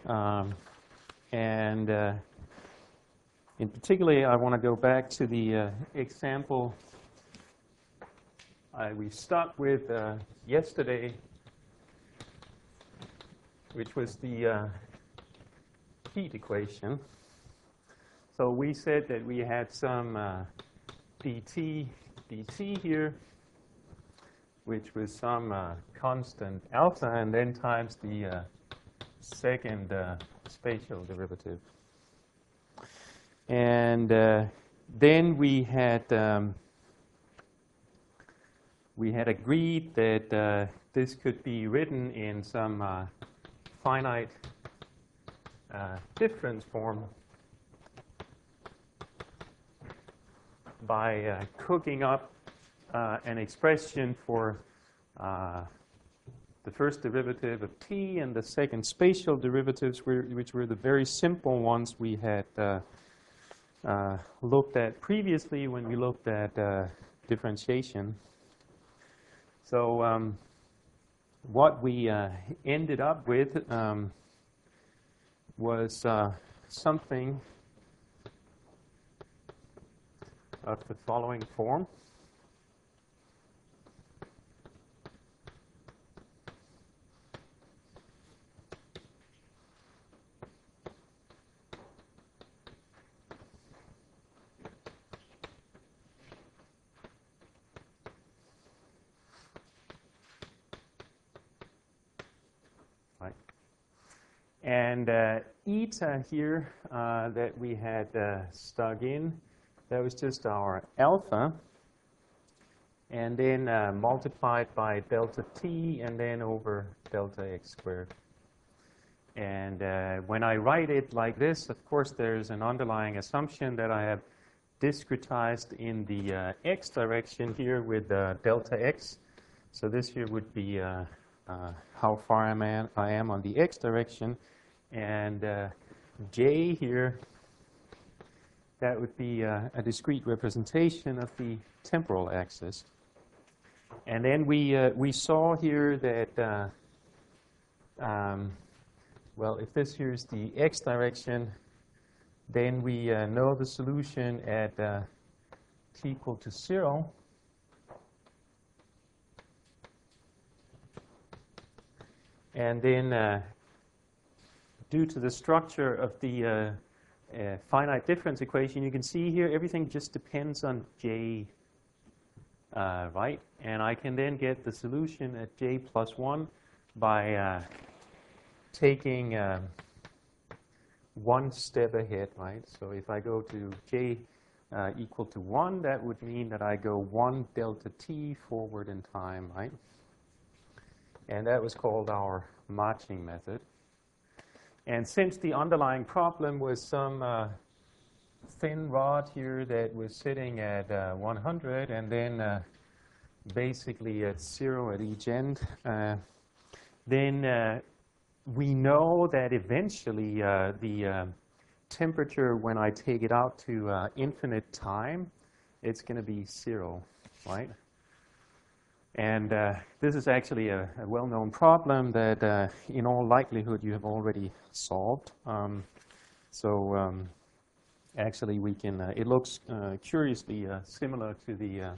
Um, and in particular, I want to go back to the example we stuck with yesterday, which was the heat equation. So we said that we had some dt here, which was some constant alpha, and then times the second spatial derivative. And then we had agreed that this could be written in some finite difference form by cooking up an expression for the first derivative of t and the second spatial derivatives, which were the very simple ones we had looked at previously when we looked at differentiation. So what we ended up with was something of the following form. And eta here that we had stuck in, that was just our alpha, and then multiplied by delta t, and then over delta x squared. And when I write it like this, of course, there's an underlying assumption that I have discretized in the x direction here with delta x. So this here would be how far I am on the x direction. And j here, that would be a discrete representation of the temporal axis. And then we saw here that, well, if this here is the x direction, then we know the solution at t equal to 0. And then due to the structure of the finite difference equation, you can see here everything just depends on j, right? And I can then get the solution at j plus 1 by taking one step ahead, right? So if I go to j equal to 1, that would mean that I go 1 delta t forward in time, right? And that was called our matching method. And since the underlying problem was some thin rod here that was sitting at 100 and then basically at 0 at each end, then we know that eventually the temperature, when I take it out to infinite time, it's going to be 0, right? And this is actually a well-known problem that in all likelihood you have already solved. Actually we can, it looks curiously similar to the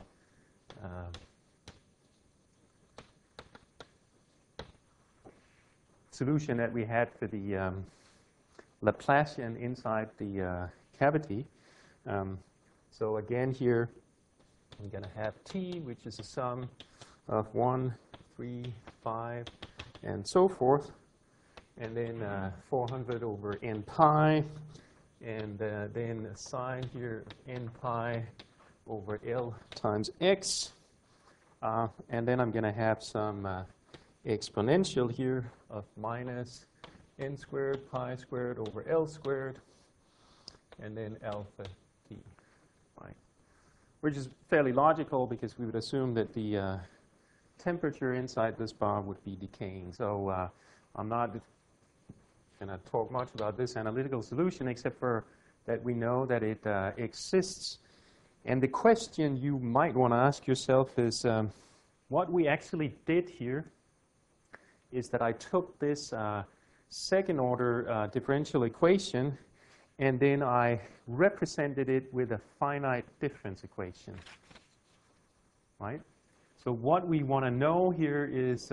solution that we had for the Laplacian inside the cavity. So again here, I'm going to have t, which is a sum of 1, 3, 5, and so forth. And then 400 over n pi. And then a sign here of n pi over L times x. And then I'm going to have some exponential here of minus n squared pi squared over L squared. And then alpha t, right? Which is fairly logical because we would assume that the temperature inside this bar would be decaying. So I'm not going to talk much about this analytical solution except for that we know that it exists. And the question you might want to ask yourself is what we actually did here is that I took this second order differential equation, and then I represented it with a finite difference equation, right? So what we want to know here is,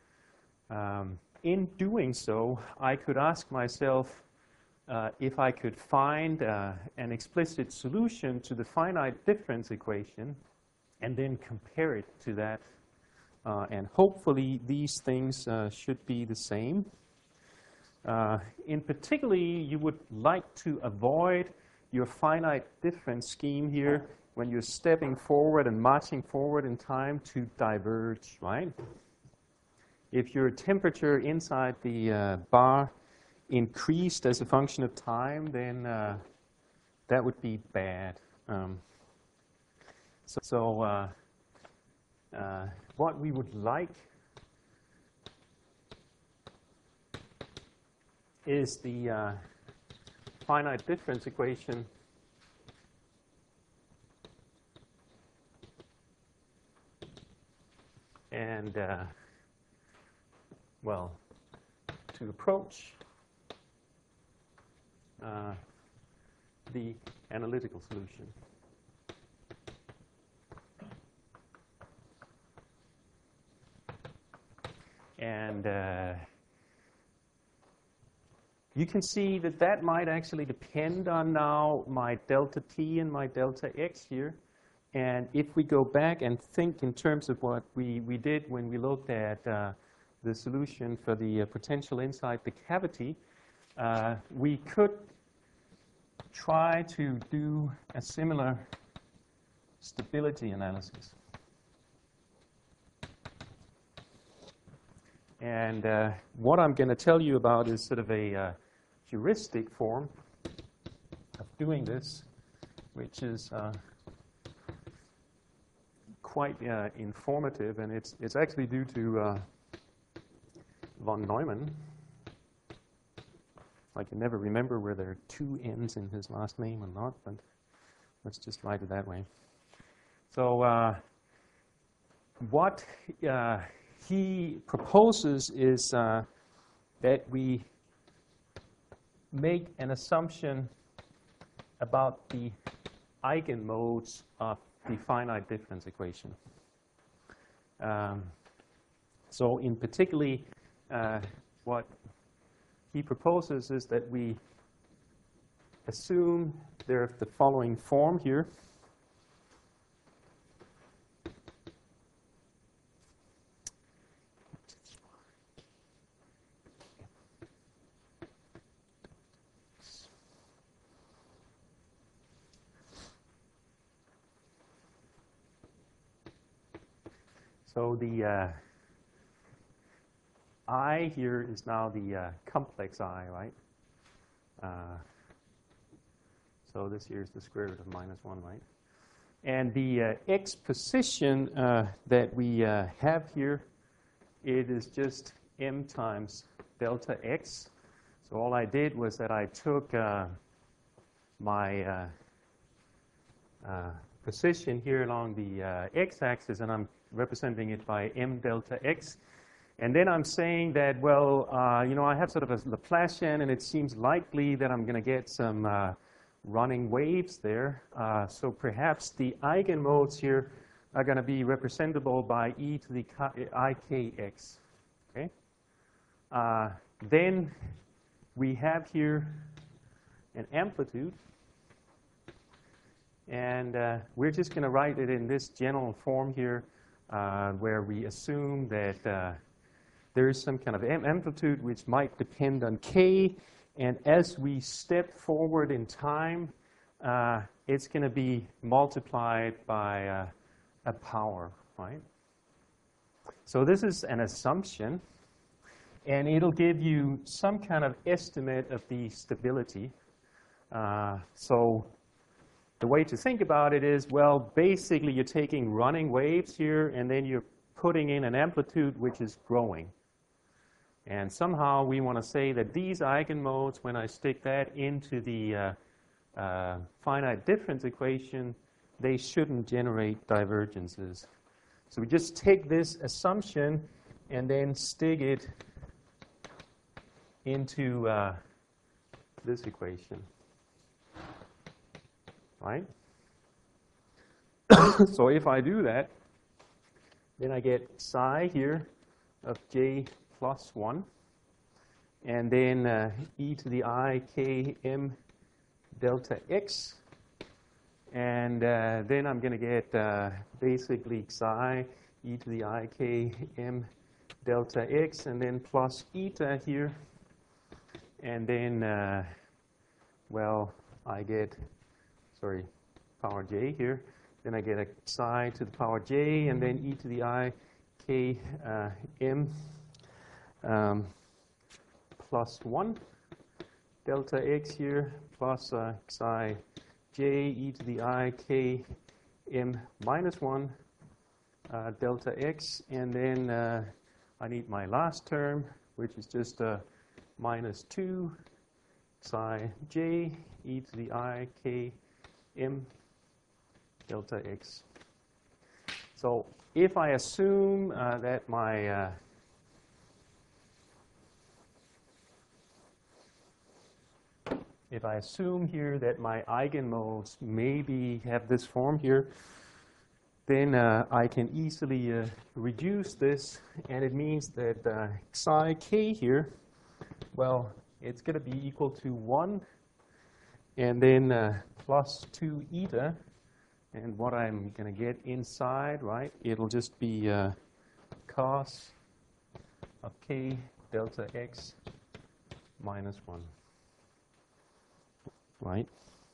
in doing so, I could ask myself if I could find an explicit solution to the finite difference equation and then compare it to that. And hopefully these things should be the same. In particular, you would like to avoid your finite difference scheme here when you're stepping forward and marching forward in time to diverge, right? If your temperature inside the bar increased as a function of time, then that would be bad. What we would like is the finite difference equation and, well, to approach the analytical solution. And you can see that that might actually depend on now my delta t and my delta x here. And if we go back and think in terms of what we did when we looked at the solution for the potential inside the cavity, we could try to do a similar stability analysis. And what I'm going to tell you about is sort of a heuristic form of doing this, which is quite informative, and it's actually due to von Neumann. I can never remember whether there are two N's in his last name or not, but let's just write it that way. So what he proposes is that we make an assumption about the eigenmodes of the finite difference equation. So in particular, what he proposes is that we assume there's the following form here. So the I here is now the complex I, right? So this here is the square root of -1, right? And the x position that we have here, it is just m times delta x. So all I did was that I took my position here along the x-axis, and I'm representing it by m delta x. And then I'm saying that, well, you know, I have sort of a Laplacian, and it seems likely that I'm going to get some running waves there. So perhaps the eigenmodes here are going to be representable by e to the ikx. Okay. Then we have here an amplitude. And we're just going to write it in this general form here, where we assume that there is some kind of amplitude which might depend on k. And as we step forward in time, it's going to be multiplied by a power, right? So this is an assumption, and it'll give you some kind of estimate of the stability. So the way to think about it is, well, basically you're taking running waves here, and then you're putting in an amplitude which is growing. And somehow we want to say that these eigenmodes, when I stick that into the finite difference equation, they shouldn't generate divergences. So we just take this assumption and then stick it into this equation, right? So if I do that, then I get psi here of j plus 1, and then e to the I k m delta x, and then I'm going to get basically psi e to the I k m delta x, and then plus eta here, and then, well, I get, sorry, power j here. Then I get a psi to the power j, and then e to the I k m plus 1 delta x here, plus psi j e to the I k m minus 1 delta x, and then I need my last term, which is just minus 2 psi j e to the I k m delta x. So if I assume that my if I assume here that my eigenmodes maybe have this form here, then I can easily reduce this, and it means that psi k here, well, it's going to be equal to 1, and then plus 2 eta, and what I'm going to get inside, right, it'll just be cos of k delta x minus 1, right?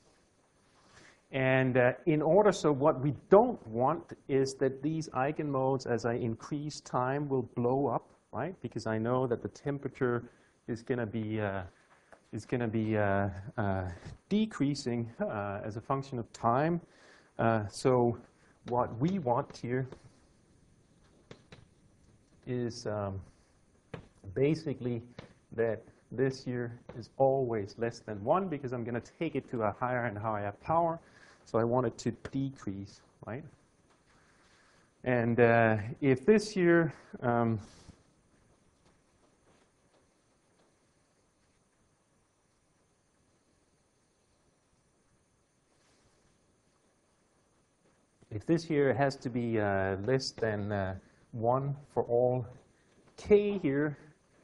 And in order, so what we don't want is that these eigenmodes, as I increase time, will blow up, right? Because I know that the temperature is going to be decreasing as a function of time. So what we want here is basically that this here is always less than 1, because I'm going to take it to a higher and higher power. So I want it to decrease, right? And if this here has to be less than 1 for all k here,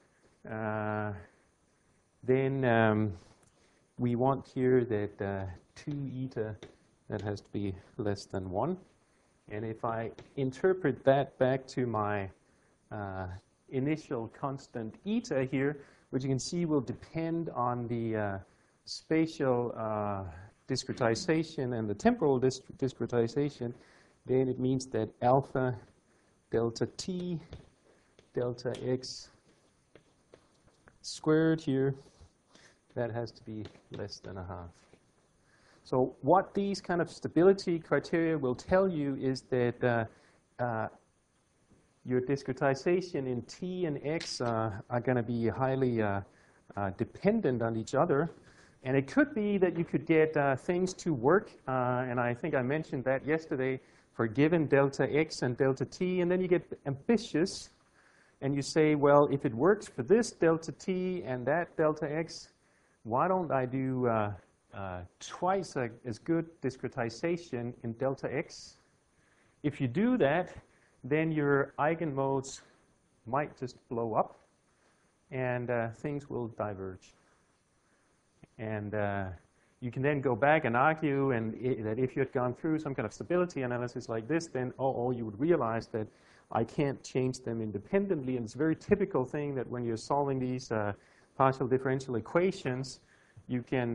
then we want here that 2 eta, that has to be less than 1. And if I interpret that back to my initial constant eta here, which you can see will depend on the spatial discretization and the temporal discretization, then it means that alpha delta t delta x squared here, that has to be less than a half. So what these kind of stability criteria will tell you is that your discretization in t and x are going to be highly dependent on each other. And it could be that you could get things to work, and I think I mentioned that yesterday, for given delta x and delta t, and then you get ambitious, and you say, well, if it works for this delta t and that delta x, why don't I do twice as good discretization in delta x? If you do that, then your eigenmodes might just blow up, and things will diverge. And you can then go back and argue that if you had gone through some kind of stability analysis like this, then you would realize that I can't change them independently. And it's a very typical thing that when you're solving these partial differential equations, you can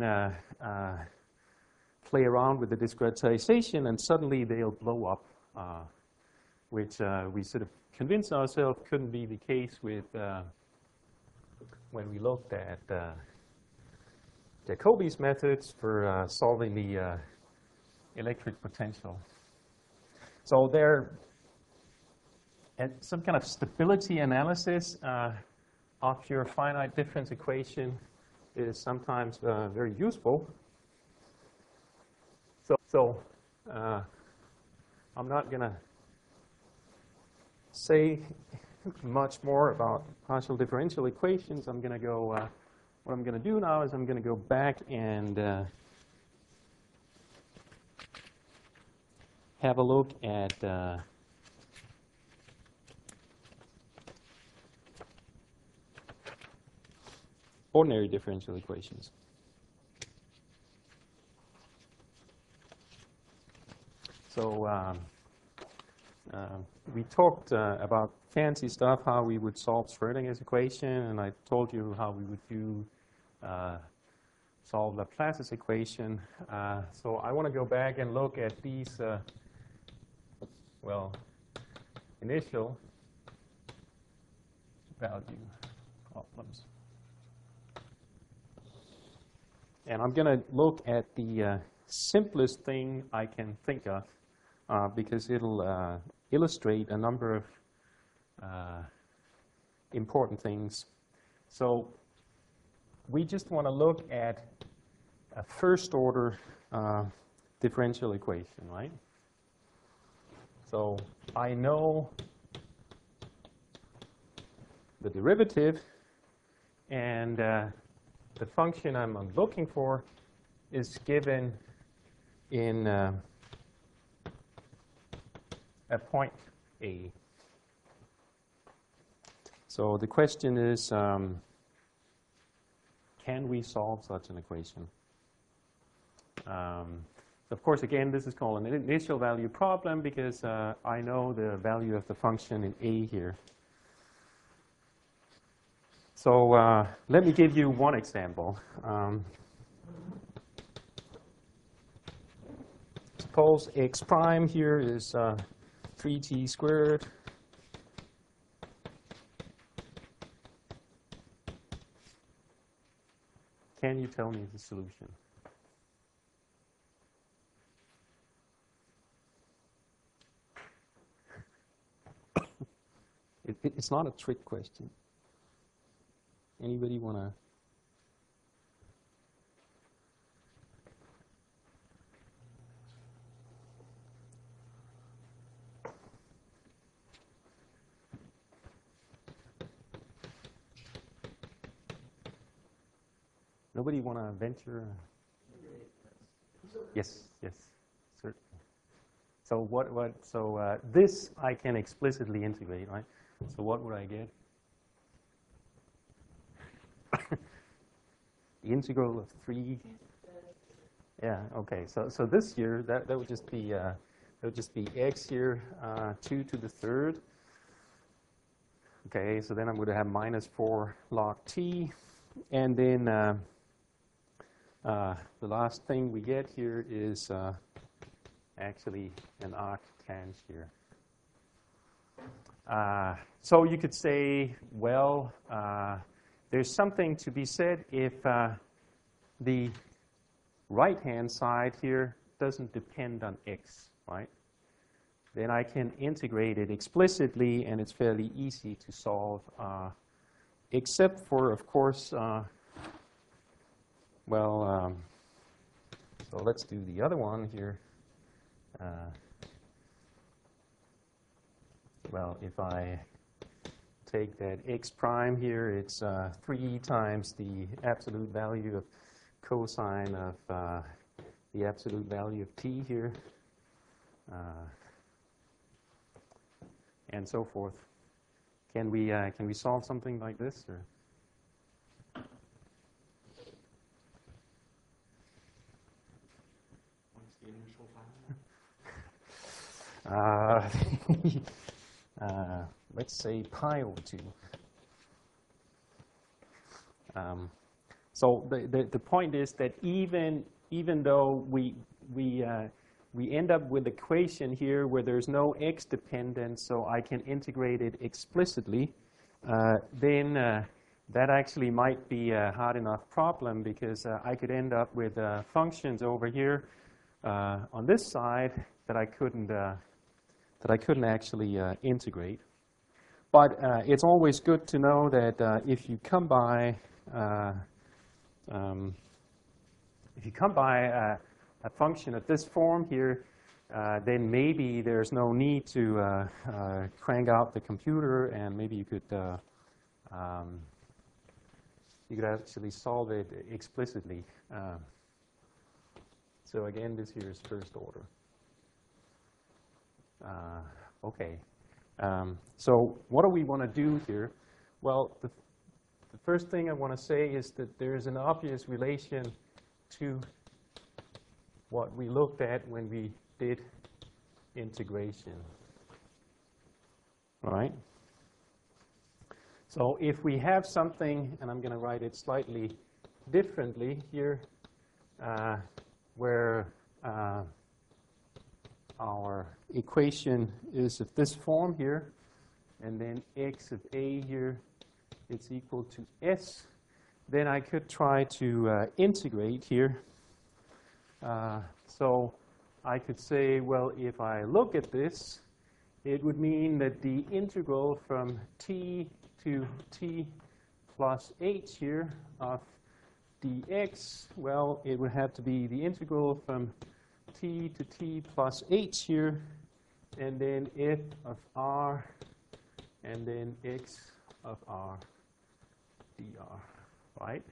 play around with the discretization, and suddenly they'll blow up, which we sort of convinced ourselves couldn't be the case with when we looked at Jacobi's methods for solving the electric potential. So there, some kind of stability analysis of your finite difference equation is sometimes very useful. So I'm not going to say much more about partial differential equations. I'm going to go what I'm going to do now is I'm going to go back and have a look at ordinary differential equations. So we talked about fancy stuff, how we would solve Schrödinger's equation, and I told you how we would do solve Laplace's equation. So I want to go back and look at these, initial value problems. And I'm going to look at the simplest thing I can think of because it'll illustrate a number of important things. So we just want to look at a first order differential equation, right? So I know the derivative, and the function I'm looking for is given in a point A. So the question is, can we solve such an equation? Of course, again, this is called an initial value problem because I know the value of the function in A here. So let me give you one example. Suppose x prime here is 3t squared. Can you tell me the solution? It's not a trick question. Anybody want to? Nobody want to venture? Yes, yes, certainly. So So this I can explicitly integrate, right? So what would I get? The integral of 3. Yeah. Okay. So this here that would just be x here 2 to the third. Okay. So then I'm going to have minus 4 log t, and then the last thing we get here is actually an arctangent here. So you could say, well, there's something to be said if the right-hand side here doesn't depend on x, right? Then I can integrate it explicitly, and it's fairly easy to solve, except for, of course, so let's do the other one here. Well, if I take that x prime here, it's 3 times the absolute value of cosine of the absolute value of t here, and so forth. Can we solve something like this? Or? What's the initial value? Let's say pi over 2. So the point is that even though we end up with an equation here where there's no x dependence, so I can integrate it explicitly, then that actually might be a hard enough problem because I could end up with functions over here on this side that I couldn't actually integrate. But it's always good to know that if you come by a function of this form here, then maybe there's no need to crank out the computer, and maybe you could you could actually solve it explicitly. So again, this here is first order. Okay. So what do we want to do here? Well, the first thing I want to say is that there's an obvious relation to what we looked at when we did integration. All right? So if we have something, and I'm going to write it slightly differently here, where our equation is of this form here, and then x of a here is equal to s, then I could try to integrate here. So I could say, well, if I look at this, it would mean that the integral from t to t plus h here of dx, well, it would have to be the integral from t to t plus h here, and then f of r, and then x of r dr, right?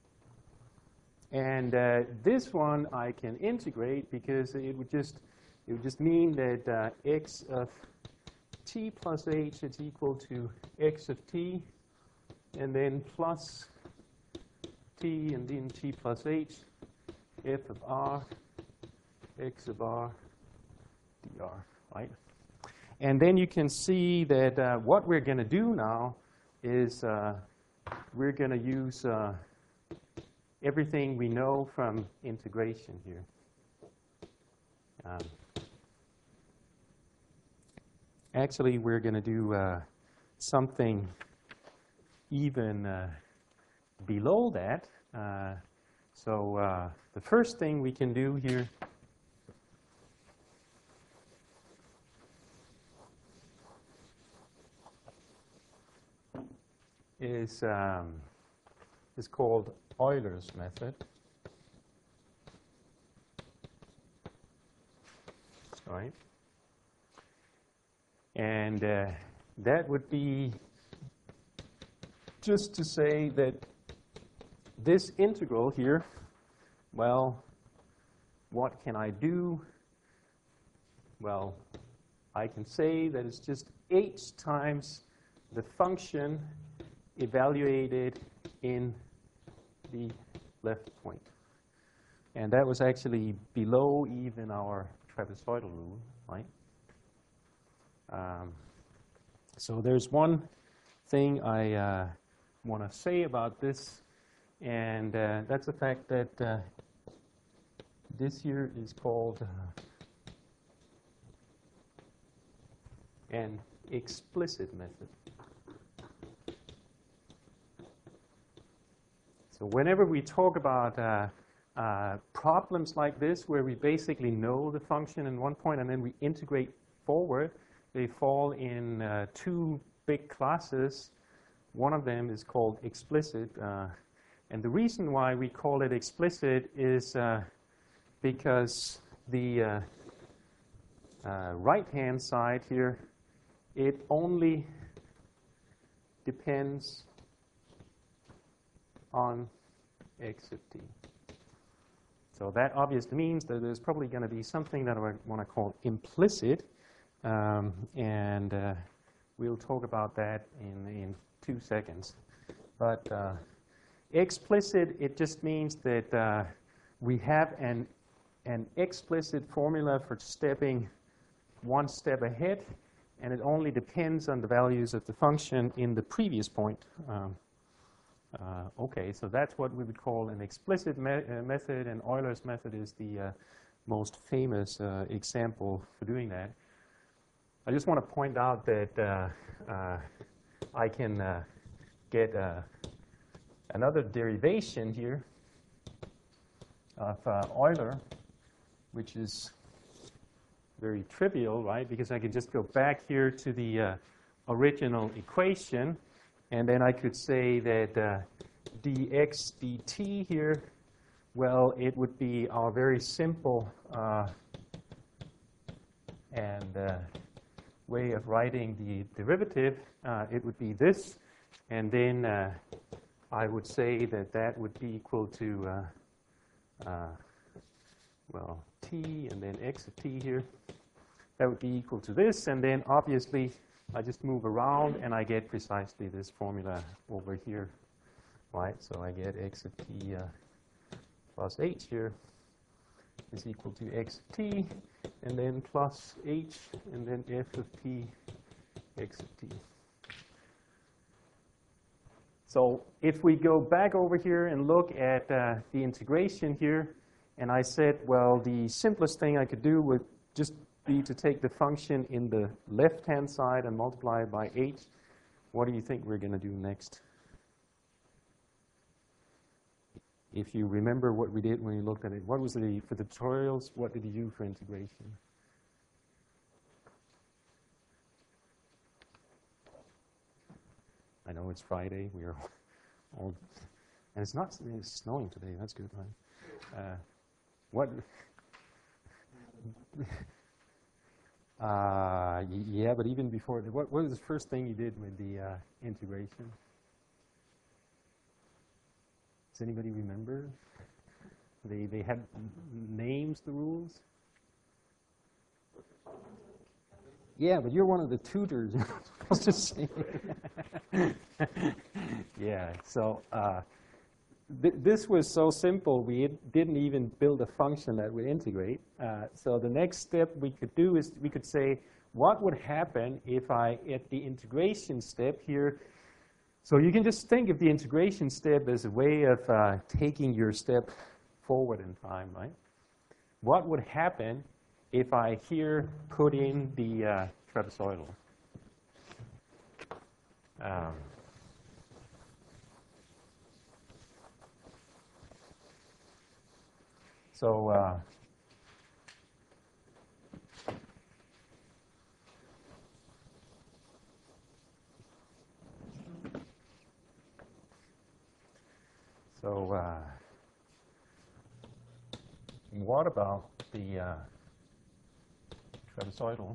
And this one I can integrate because it would just mean that x of t plus h is equal to x of t, and then plus t, and then t plus h, f of r, x of r, dr, right? And then you can see that what we're going to do now is we're going to use everything we know from integration here. Actually, we're going to do something even below that. So the first thing we can do here is called Euler's method. All right. And that would be just to say that this integral here, well, what can I do? Well, I can say that it's just h times the function evaluated in the left point. And that was actually below even our trapezoidal rule, right? So there's one thing I want to say about this, and that's the fact that this here is called an explicit method. So whenever we talk about problems like this, where we basically know the function in one point and then we integrate forward, they fall in two big classes. One of them is called explicit. And the reason why we call it explicit is because the right-hand side here, it only depends on x of t. So that obviously means that there's probably going to be something that I want to call implicit, and we'll talk about that in 2 seconds. But explicit, it just means that we have an explicit formula for stepping one step ahead, and it only depends on the values of the function in the previous point. Okay, so that's what we would call an explicit method, and Euler's method is the most famous example for doing that. I just want to point out that I can get another derivation here of Euler, which is very trivial, right? Because I can just go back here to the original equation, and then I could say that dx dt here, well, it would be our very simple way of writing the derivative. It would be this, and then I would say that that would be equal to, well, t and then x of t here. That would be equal to this, and then obviously I just move around and I get precisely this formula over here, right? So I get x of t plus h here is equal to x of t, and then plus h, and then f of t, x of t. So if we go back over here and look at the integration here, and I said, well, the simplest thing I could do would just be to take the function in the left-hand side and multiply it by h. What do you think we're going to do next? If you remember what we did when we looked at it, what was for the tutorials, what did you do for integration? I know it's Friday. We are all, and it's not. It's snowing today. That's good, right? What? Yeah, but even before, what was the first thing you did with the integration? Does anybody remember? They had names, the rules. Yeah, but you're one of the tutors. You're supposed to say. Yeah, so this was so simple, we didn't even build a function that would integrate. So the next step we could do is we could say, what would happen if I, at the integration step here, so you can just think of the integration step as a way of taking your step forward in time, right? What would happen if I here put in the trapezoidal? So what about the trapezoidal?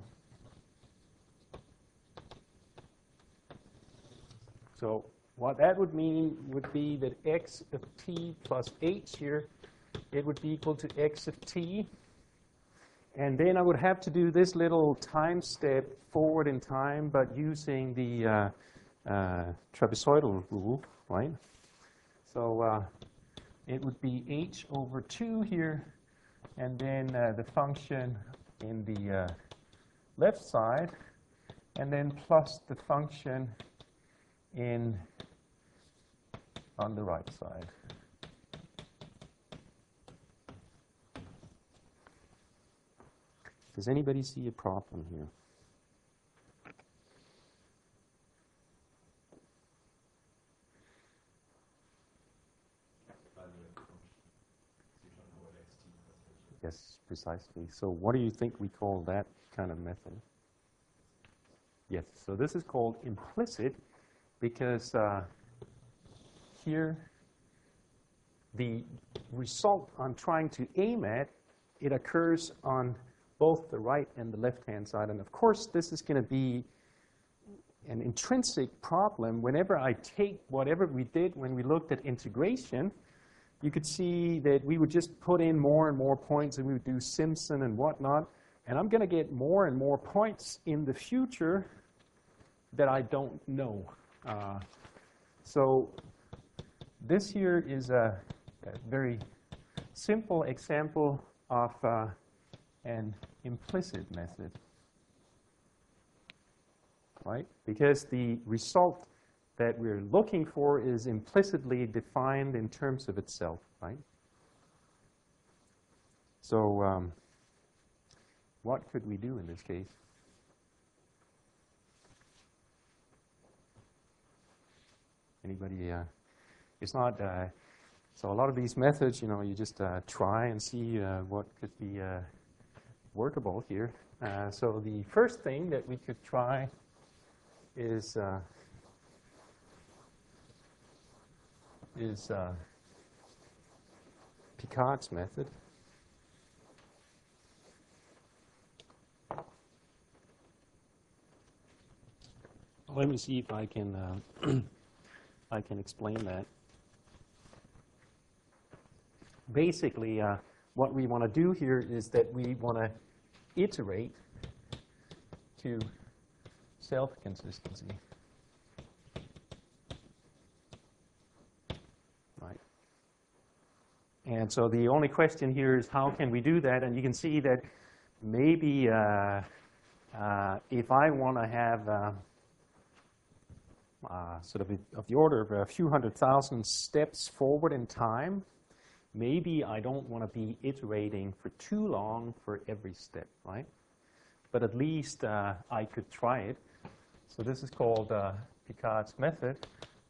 So what that would mean would be that x of t plus h here, it would be equal to x of t. And then I would have to do this little time step forward in time, but using the trapezoidal rule, right? So it would be h over 2 here, and then the function in the left side, and then plus the function on the right side. Does anybody see a problem here? Yes, precisely. So what do you think we call that kind of method? Yes, so this is called implicit because here the result I'm trying to aim at, it occurs on both the right and the left-hand side. And of course, this is going to be an intrinsic problem. Whenever I take whatever we did when we looked at integration, you could see that we would just put in more and more points, and we would do Simpson and whatnot. And I'm going to get more and more points in the future that I don't know. So this here is a very simple example of an implicit method, right? Because the result that we're looking for is implicitly defined in terms of itself, right? So what could we do in this case? Anybody? It's not, so a lot of these methods, you know, you just try and see what could be workable here. So the first thing that we could try is Picard's method. Let me see if I can I can explain that. basically, what we want to do here is that we want to iterate to self-consistency. Right. And so the only question here is how can we do that? And you can see that maybe if I want to have sort of the order of a few 100,000 steps forward in time, maybe I don't want to be iterating for too long for every step, right? But at least I could try it. So this is called Picard's method.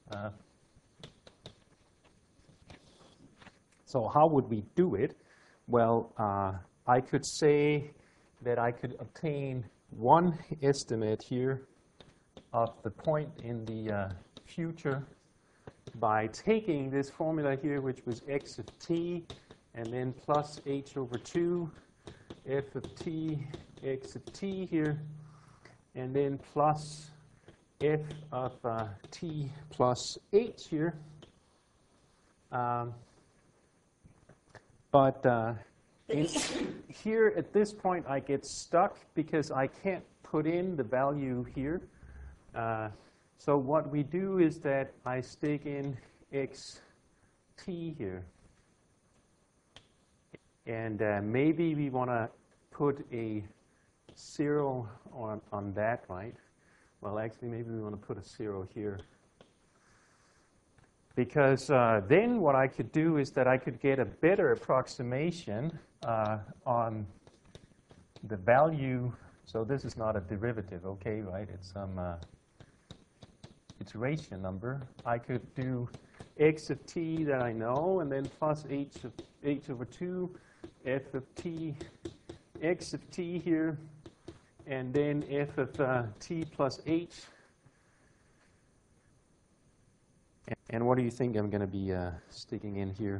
So how would we do it? Well, I could say that I could obtain one estimate here of the point in the future by taking this formula here, which was x of t, and then plus h over 2, f of t, x of t here, and then plus f of t plus h here. Here at this point, I get stuck because I can't put in the value here. So what we do is that I stick in xt here. And maybe we want to put a 0 on that, right? Well, actually, maybe we want to put a 0 here. Because then what I could do is that I could get a better approximation on the value. So this is not a derivative, okay, right? It's some iteration number. I could do x of t that I know, and then plus h over 2, f of t, x of t here, and then f of t plus h. And what do you think I'm going to be sticking in here?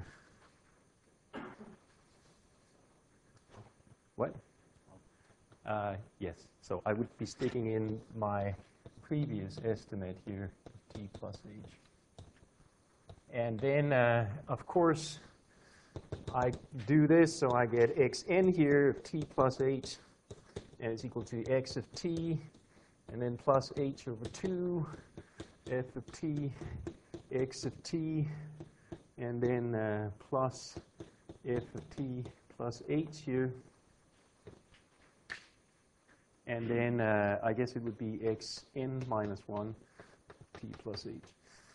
What? Yes. So I would be sticking in my previous estimate here, t plus h. And then, of course, I do this, so I get xn here of t plus h, and it's equal to x of t, and then plus h over 2, f of t, x of t, and then plus f of t plus h here. And then I guess it would be xn minus 1, t plus h.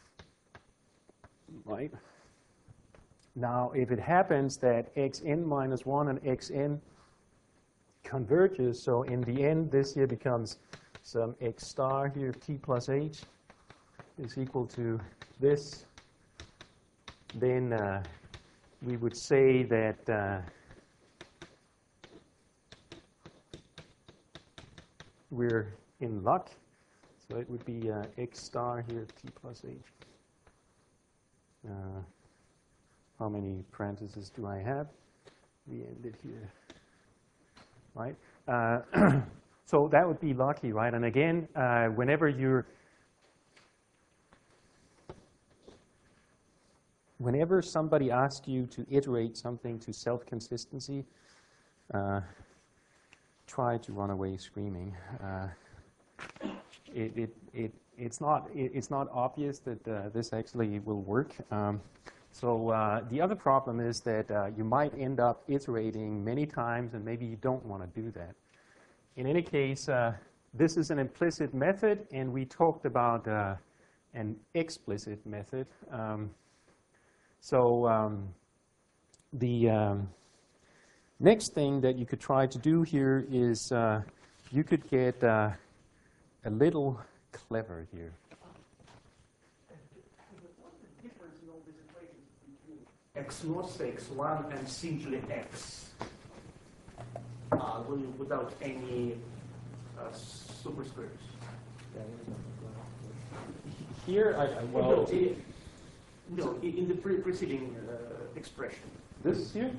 Right? Now, if it happens that xn minus 1 and xn converges, so in the end, this here becomes some x star here, t plus h, is equal to this, then we would say that we're in luck. So it would be x star here, t plus h. How many parentheses do I have? We ended here, right? So that would be lucky, right? And again, whenever somebody asks you to iterate something to self-consistency, try to run away screaming. It's not obvious that this actually will work. So the other problem is that you might end up iterating many times, and maybe you don't want to do that. In any case, this is an implicit method, and we talked about an explicit method. The next thing that you could try to do here is you could get a little clever here. What's the difference in all these equations between x mod x1 and simply x without any superscripts? Here, no, in the preceding expression. This here?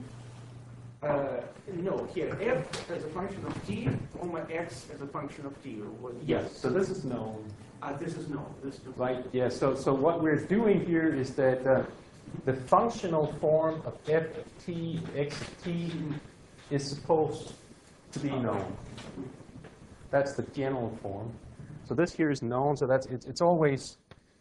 No, here, f as a function of t, comma x as a function of t. Yes, so this is known. This is known. This is right, yeah, so what we're doing here is that the functional form of f of t, x of t is supposed to be known. That's the general form. So this here is known, so that's it's always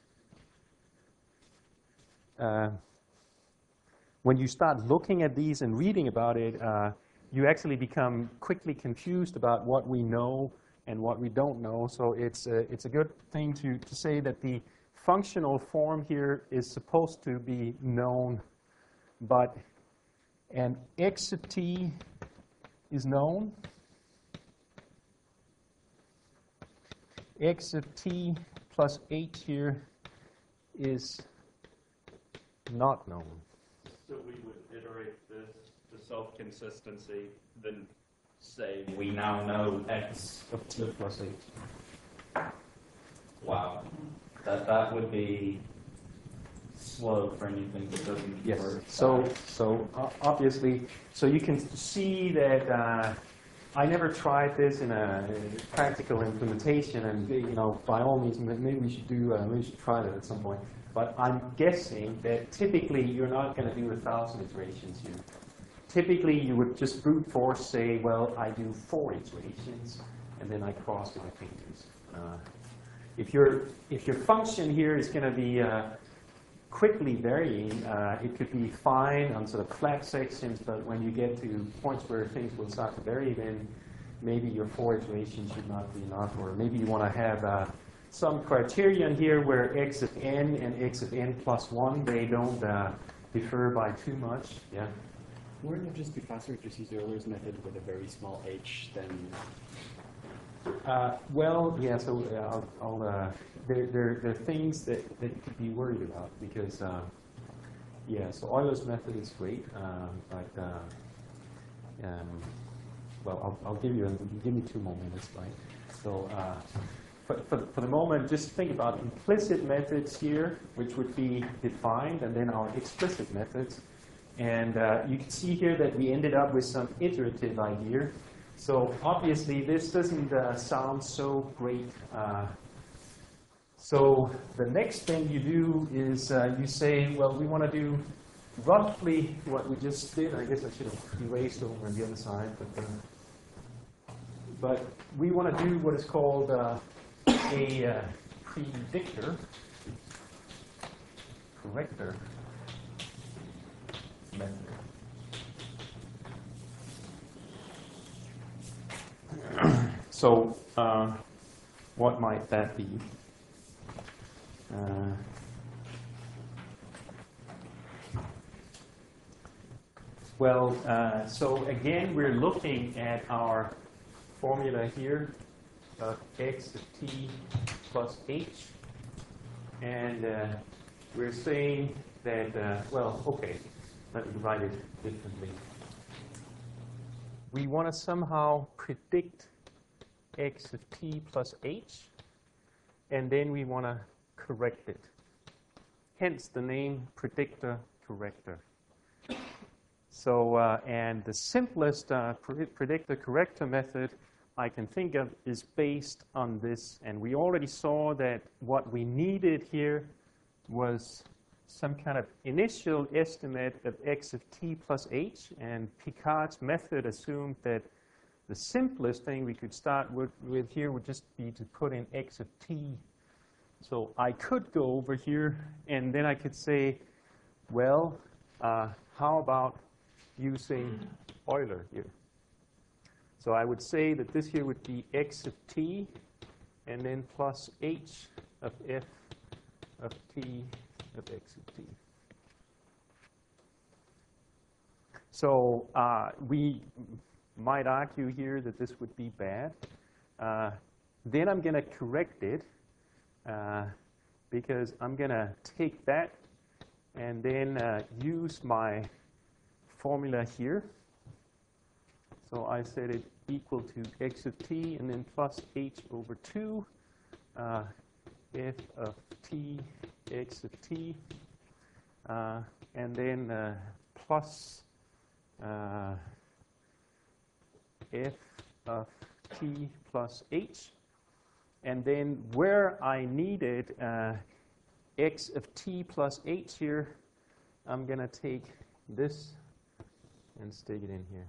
when you start looking at these and reading about it, you actually become quickly confused about what we know and what we don't know. So it's a good thing to say that the functional form here is supposed to be known, but and x of t is known. X of t plus h here is not known. So we would iterate this to self-consistency, then say we now know x Of t plus h. Wow. That would be slow for anything that doesn't Yes. convert. So obviously, so you can see that I never tried this in a practical implementation, and by all means, maybe we should try that at some point. But I'm guessing that typically you're not going to do 1,000 iterations here. Typically, you would just brute force say, well, I do 4 iterations, and then I cross my fingers. If your function here is going to be quickly varying, it could be fine on sort of flat sections, but when you get to points where things will start to vary, then maybe your 4 iterations should not be enough, or maybe you want to have some criterion here where x of n and x of n plus 1, they don't differ by too much. Yeah. Wouldn't it just be faster to just use Euler's method with a very small h than... Well, yeah, so there are things that you could be worried about because, yeah, so Euler's method is great, but, well, I'll give me 2 more minutes, right? So for the moment, just think about implicit methods here, which would be defined, and then our explicit methods. And you can see here that we ended up with some iterative idea. So obviously, this doesn't sound so great. So the next thing you do is you say, well, we want to do roughly what we just did. I guess I should have erased over on the other side. But we want to do what is called a predictor, corrector method. So what might that be? So again, we're looking at our formula here of x of t plus h. And we're saying that, well, okay, let me write it differently. We want to somehow predict x of t plus h, and then we want to correct it. Hence the name predictor corrector. So, and the simplest predictor corrector method I can think of is based on this. And we already saw that what we needed here was some kind of initial estimate of x of t plus h. And Picard's method assumed that the simplest thing we could start with here would just be to put in x of t. So I could go over here, and then I could say, well, how about using Euler here? So I would say that this here would be x of t, and then plus h of f of t of x of t. So we might argue here that this would be bad. Then I'm going to correct it because I'm going to take that and then use my formula here. So I set it equal to x of t and then plus h over 2 f of t x of t and then plus f of t plus h. And then where I needed x of t plus h here, I'm going to take this and stick it in here.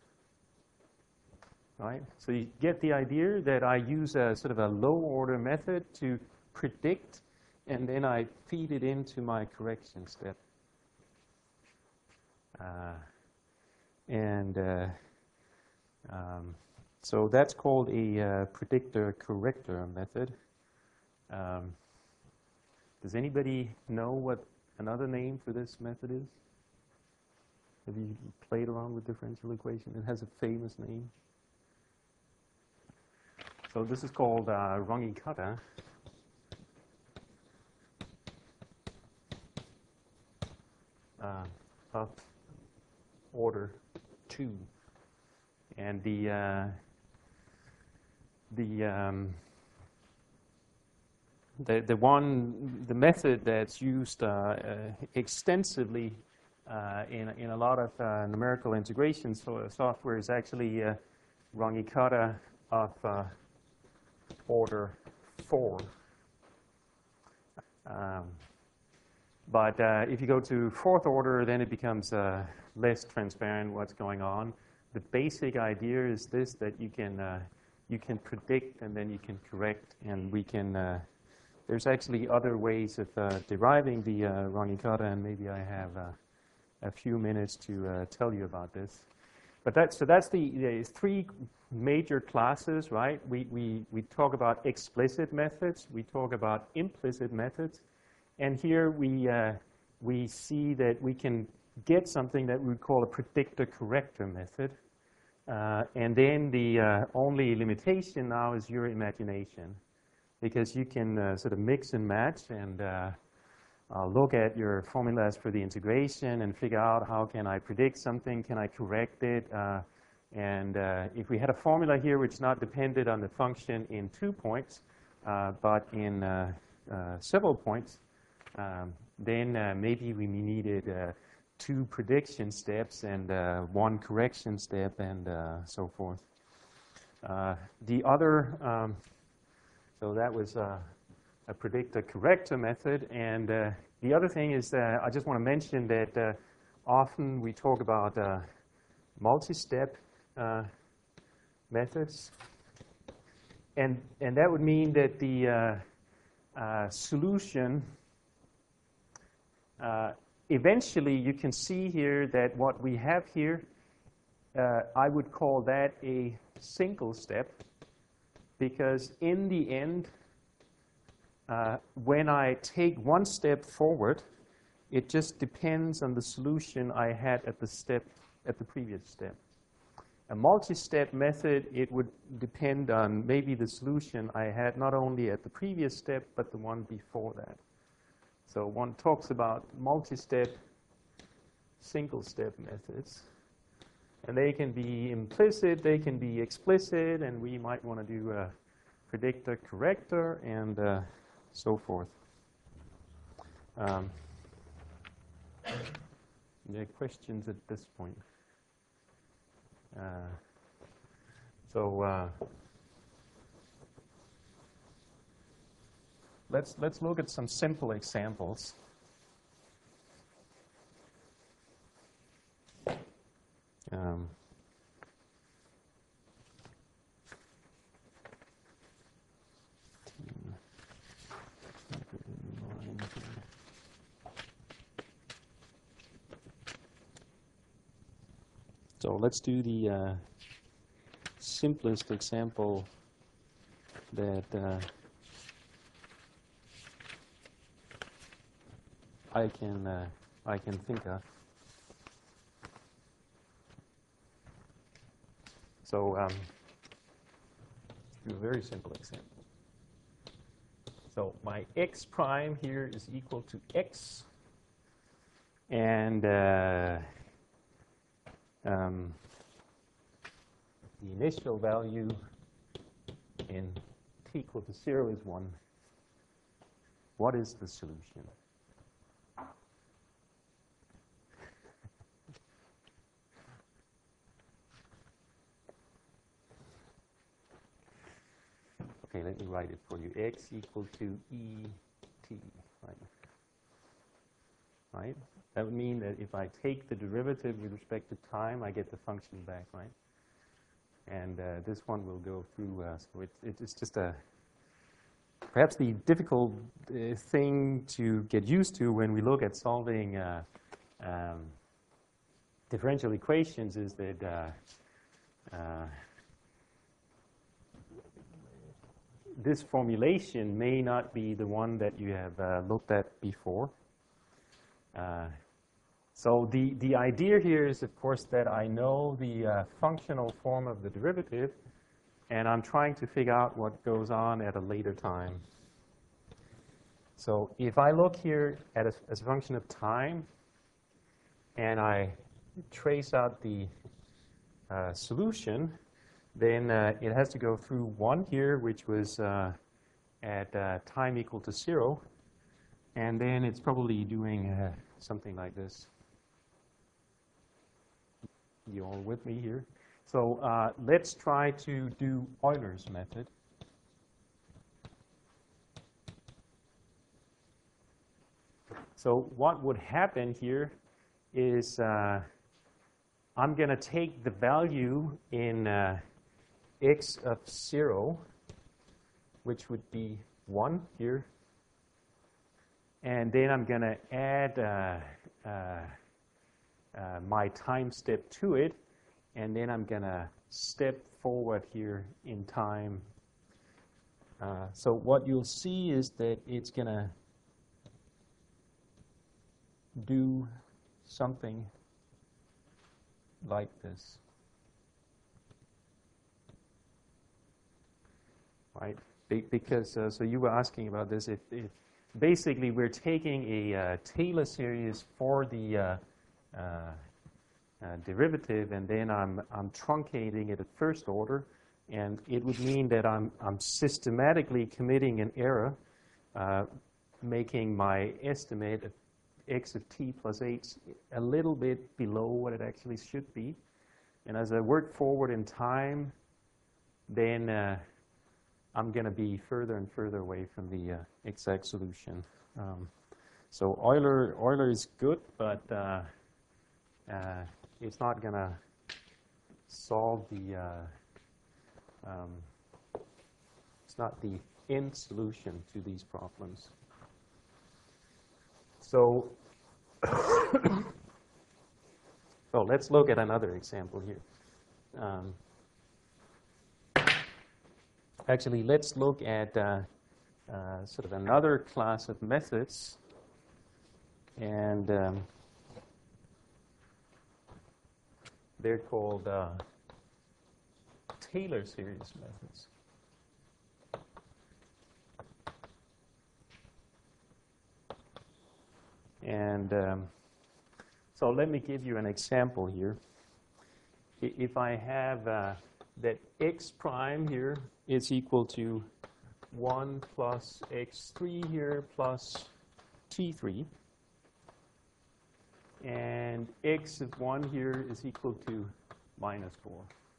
Right? So you get the idea that I use a sort of a low-order method to predict, and then I feed it into my correction step. So that's called a predictor-corrector method. Does anybody know what another name for this method is? Have you played around with differential equation? It has a famous name. So this is called Runge-Kutta. Of order 2. And the method that's used extensively in a lot of numerical integration software is actually Runge-Kutta of order 4. But if you go to fourth order, then it becomes less transparent what's going on. The basic idea is this, that you can predict and then you can correct, and we can. There's actually other ways of deriving the Runge-Kutta, and maybe I have a few minutes to tell you about this. But that's the three major classes, right? We talk about explicit methods, we talk about implicit methods, and here we see that we can get something that we would call a predictor-corrector method. And then the only limitation now is your imagination, because you can sort of mix and match and look at your formulas for the integration and figure out how can I predict something, can I correct it, and if we had a formula here which not depended on the function in 2 points, but in several points, then maybe we needed 2 prediction steps and 1 correction step and so forth. The other, so that was a predictor-corrector method, and the other thing is that I just want to mention that often we talk about multi-step methods, and that would mean that the solution eventually you can see here that what we have here, I would call that a single step, because in the end, when I take 1 step forward, it just depends on the solution I had at the previous step. A multi-step method, it would depend on maybe the solution I had not only at the previous step, but the one before that. So one talks about multi-step, single-step methods. And they can be implicit, they can be explicit, and we might want to do a predictor-corrector and so forth. Any questions at this point? Let's look at some simple examples. So let's do the simplest example that I can think of. So let's do a very simple example. So my x prime here is equal to x, and the initial value in t equal to 0 is 1. What is the solution? Okay, let me write it for you. X equal to E t, right? That would mean that if I take the derivative with respect to time, I get the function back, right? And this one will go through, so it's just perhaps the difficult thing to get used to when we look at solving differential equations is that this formulation may not be the one that you have looked at before. So the idea here is, of course, that I know the functional form of the derivative, and I'm trying to figure out what goes on at a later time. So if I look here at as a function of time, and I trace out the solution, then it has to go through 1 here, which was at time equal to 0. And then it's probably doing something like this. You all with me here? So let's try to do Euler's method. So what would happen here is I'm going to take the value in x of 0, which would be 1 here. And then I'm going to add my time step to it. And then I'm going to step forward here in time. So what you'll see is that it's going to do something like this. Right? Because, so you were asking about this. If basically we're taking a Taylor series for the derivative, and then I'm truncating it at first order, and it would mean that I'm systematically committing an error, making my estimate of x of t plus h a little bit below what it actually should be. And as I work forward in time, then I'm going to be further and further away from the exact solution. So Euler is good, but it's not going to solve the, it's not the end solution to these problems. So, so let's look at another example here. Actually, let's look at sort of another class of methods, and they're called Taylor series methods. And so let me give you an example here. If I have that x prime here is equal to 1 plus x3 here plus t3, and x of 1 here is equal to minus 4.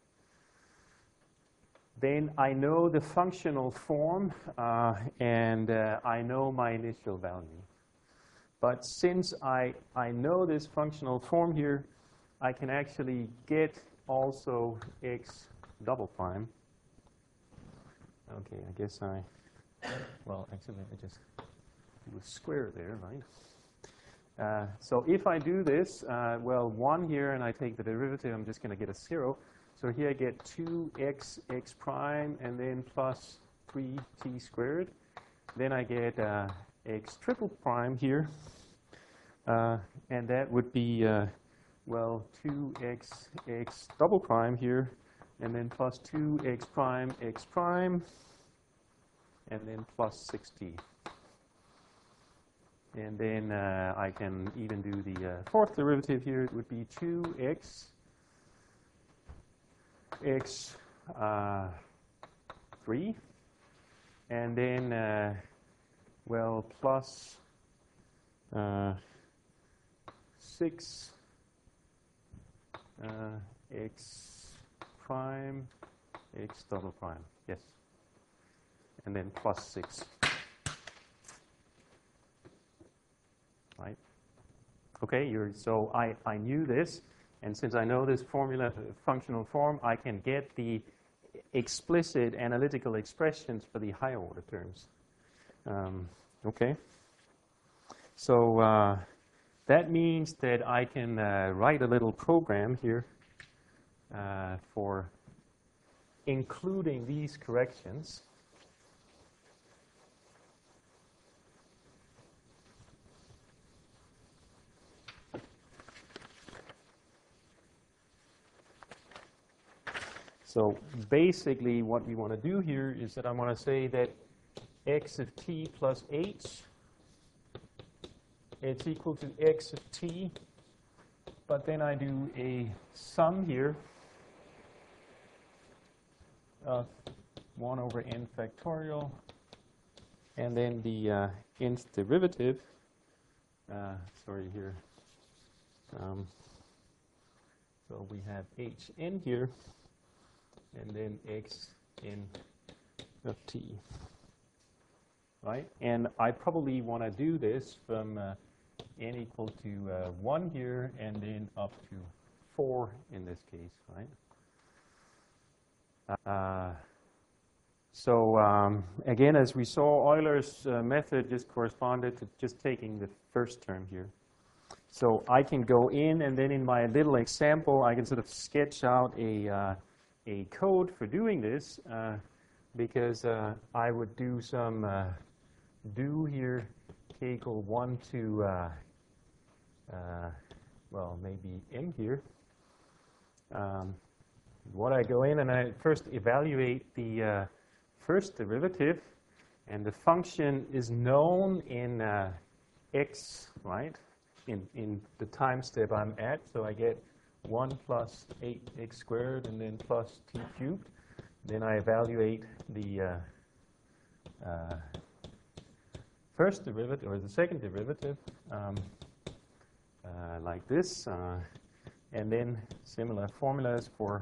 Then I know the functional form, and I know my initial value. But since I know this functional form here, I can actually get also x double prime. Okay, I guess well, actually, I just do a square there, right? So if I do this, well, 1 here, and I take the derivative, I'm just going to get a 0. So here I get 2x x prime, and then plus 3t squared. Then I get x triple prime here, and that would be, well, 2x x double prime here, and then plus 2x prime x prime, and then plus 6t. And then I can even do the fourth derivative here. It would be 2x x 3, and then, well, plus 6 x prime x double prime, yes, and then plus 6, right? Okay, so I knew this, and since I know this formula, functional form, I can get the explicit analytical expressions for the higher order terms. Okay, so that means that I can write a little program here for including these corrections. So basically what we want to do here is that I want to say that x of t plus h, it's equal to x of t, but then I do a sum here of 1 over n factorial, and then the nth derivative, sorry here, so we have hn here, and then x n of t, right? And I probably want to do this from n equal to 1 here, and then up to 4 in this case, right? So again, as we saw, Euler's method just corresponded to just taking the first term here. So I can go in, and then in my little example, I can sort of sketch out a code for doing this, because I would do some do here k equal 1 to well, maybe m here. What I go in and I first evaluate the first derivative, and the function is known in x, right? In the time step I'm at, so I get 1 plus 8x squared and then plus t cubed. Then I evaluate the first derivative, or the second derivative, like this. And then similar formulas for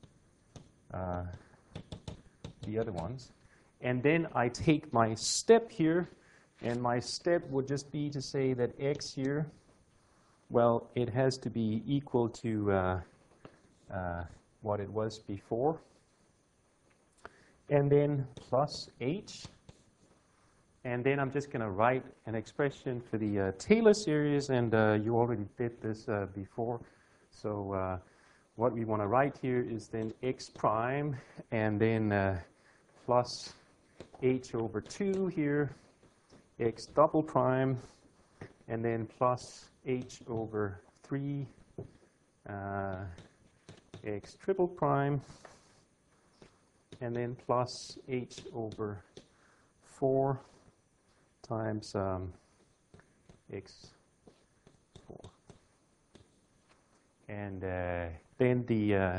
the other ones. And then I take my step here, and my step would just be to say that x here, well, it has to be equal to what it was before. And then plus h. And then I'm just going to write an expression for the Taylor series, and you already did this before. So what we want to write here is then x prime, and then plus h over 2 here, x double prime, and then plus h over 3 x triple prime, and then plus h over 4 times x4. And then the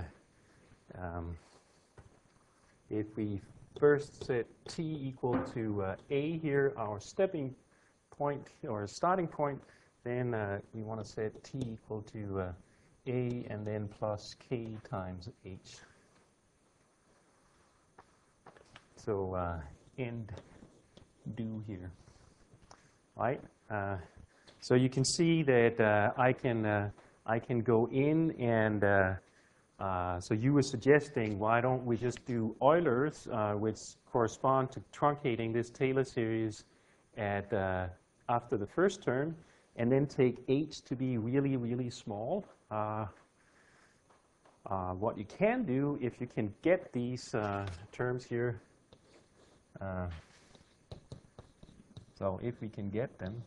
if we first set t equal to a here, our stepping point or starting point, then we want to set t equal to a and then plus k times h. So end do here, right? So you can see that I can go in and so you were suggesting, why don't we just do Euler's, which correspond to truncating this Taylor series at after the first term, and then take h to be really, really small. What you can do, if you can get these terms here, so if we can get them,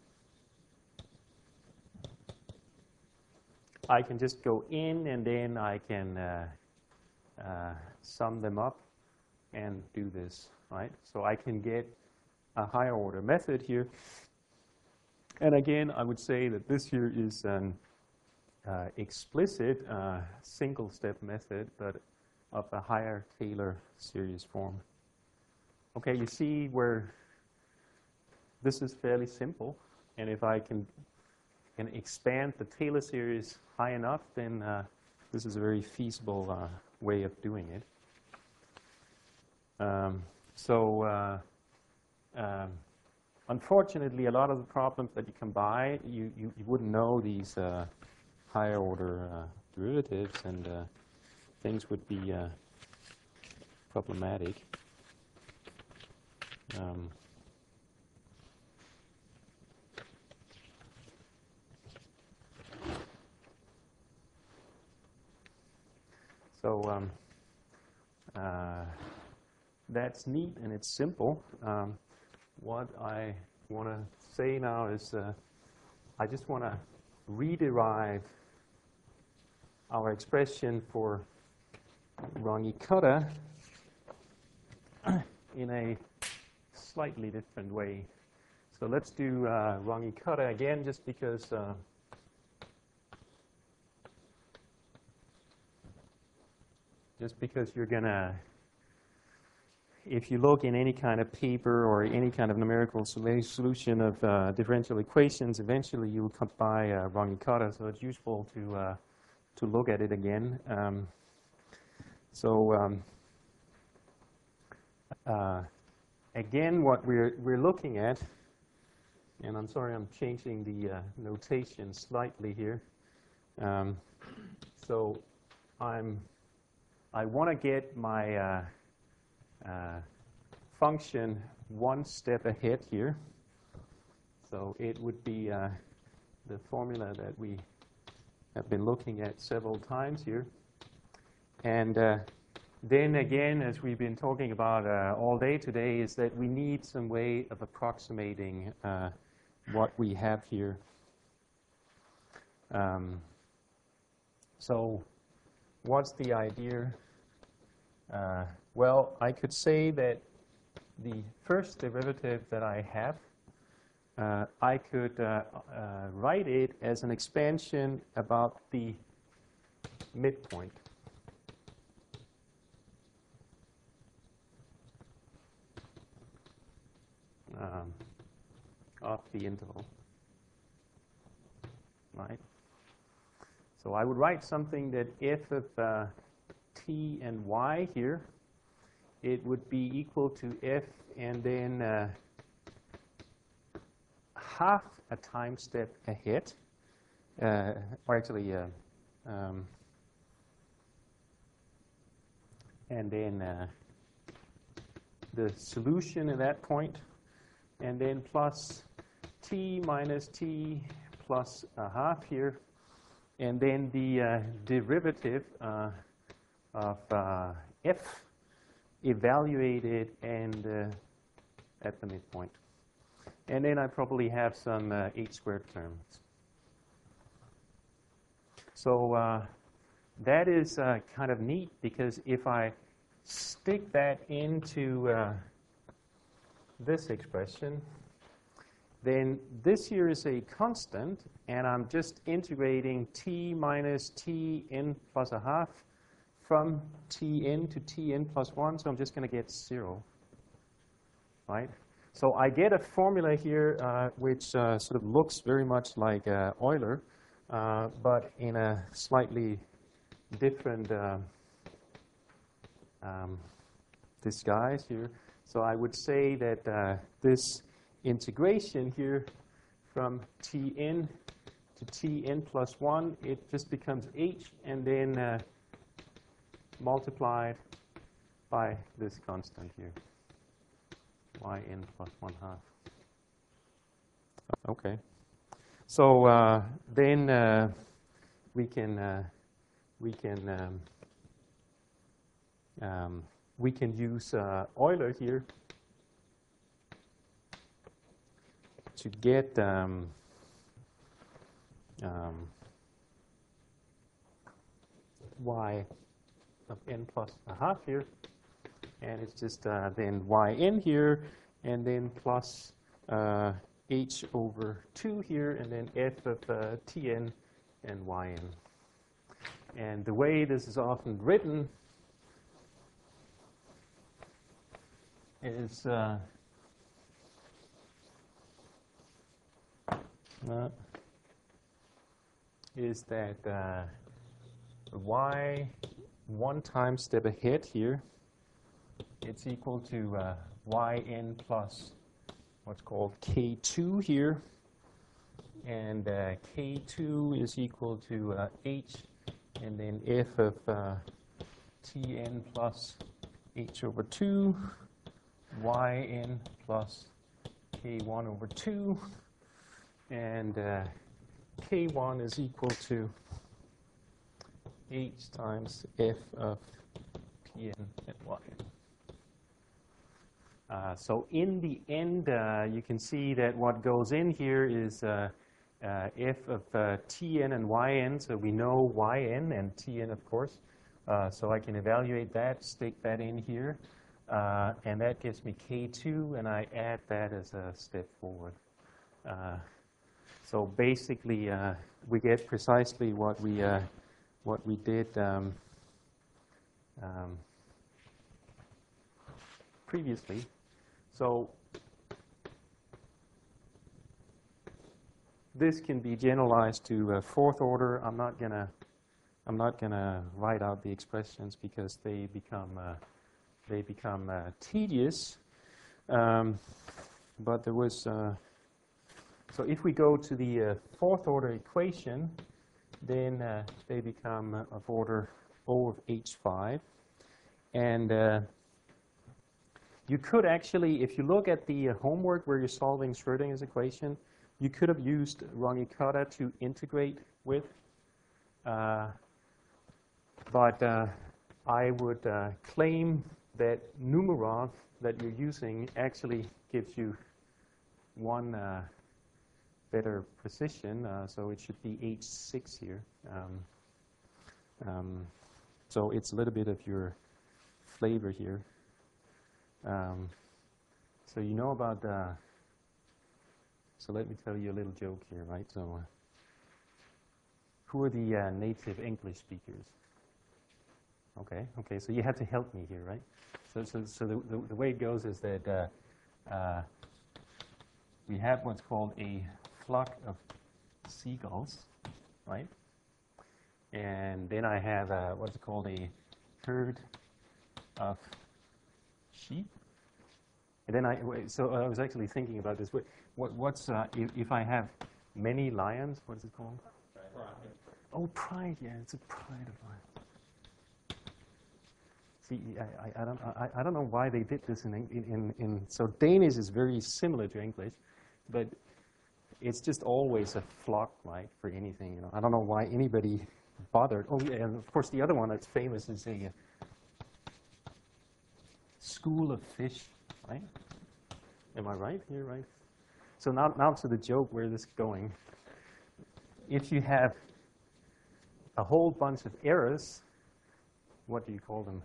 I can just go in and then I can sum them up and do this, right? So I can get a higher order method here. And again, I would say that this here is an explicit single step method, but of a higher Taylor series form. Okay, you see where this is fairly simple, and if I can expand the Taylor series high enough, then this is a very feasible way of doing it. unfortunately, a lot of the problems that you come by, you wouldn't know these higher order derivatives, and things would be problematic. So that's neat and it's simple. What I want to say now is I just want to rederive our expression for Runge-Kutta in a slightly different way. So let's do Runge-Kutta again, just because you're going to, if you look in any kind of paper or any kind of numerical solution of differential equations, eventually you will come by Runge-Kutta, so it's useful to look at it again. Again, what we're looking at, and I'm sorry I'm changing the notation slightly here. So I want to get my function one step ahead here. So it would be the formula that we have been looking at several times here. And then again, as we've been talking about all day today, is that we need some way of approximating what we have here. So what's the idea? Well, I could say that the first derivative that I have, I could write it as an expansion about the midpoint. Of the interval, right? So I would write something that f of t and y here, it would be equal to f and then half a time step ahead, or actually, and then the solution at that point, and then plus t minus t plus a half here, and then the derivative of f evaluated and at the midpoint. And then I probably have some h squared terms. So that is kind of neat, because if I stick that into this expression, then this here is a constant, and I'm just integrating t minus tn plus a half from tn to tn plus 1, so I'm just going to get 0, right? So I get a formula here which sort of looks very much like Euler, but in a slightly different disguise here. So I would say that this integration here from tn to tn plus 1, it just becomes h, and then multiplied by this constant here, yn plus 1/2. Okay. So then we can use Euler here to get y of n plus a half here, and it's just then yn here, and then plus h over 2 here, and then f of tn and yn. And the way this is often written is that y one time step ahead here, it's equal to yn plus what's called K2 here. And K2 is equal to H, and then F of Tn plus H over 2, Yn plus K1 over 2, and K1 is equal to H times F of Pn and Yn. So in the end, you can see that what goes in here is F of Tn and Yn, so we know Yn and Tn, of course. So I can evaluate that, stick that in here, and that gives me K2, and I add that as a step forward. So basically, we get precisely what we did previously. So this can be generalized to fourth order. I'm not gonna write out the expressions because they become tedious. But there was so if we go to the fourth order equation, then they become of order O of H5, and you could actually, if you look at the homework where you're solving Schrödinger's equation, you could have used Runge-Kutta to integrate with, but I would claim that Numerov that you're using actually gives you one better precision, so it should be H6 here. So it's a little bit of your flavor here. So you know about so let me tell you a little joke here, right? So who are the native English speakers? Okay, so you have to help me here, right? So the way it goes is that we have what's called a flock of seagulls, right? And then I have what's called a herd of sheep. And then I was actually thinking about this. What's if I have many lions? What is it called? Pride. Oh, pride. Yeah, it's a pride of lions. See, I don't know why they did this in so Danish is very similar to English, but it's just always a flock, right, for anything. You know, I don't know why anybody bothered. Oh, yeah, and of course the other one that's famous is a school of fish, right? Am I right here, right? So now to the joke where this is going. If you have a whole bunch of errors, what do you call them?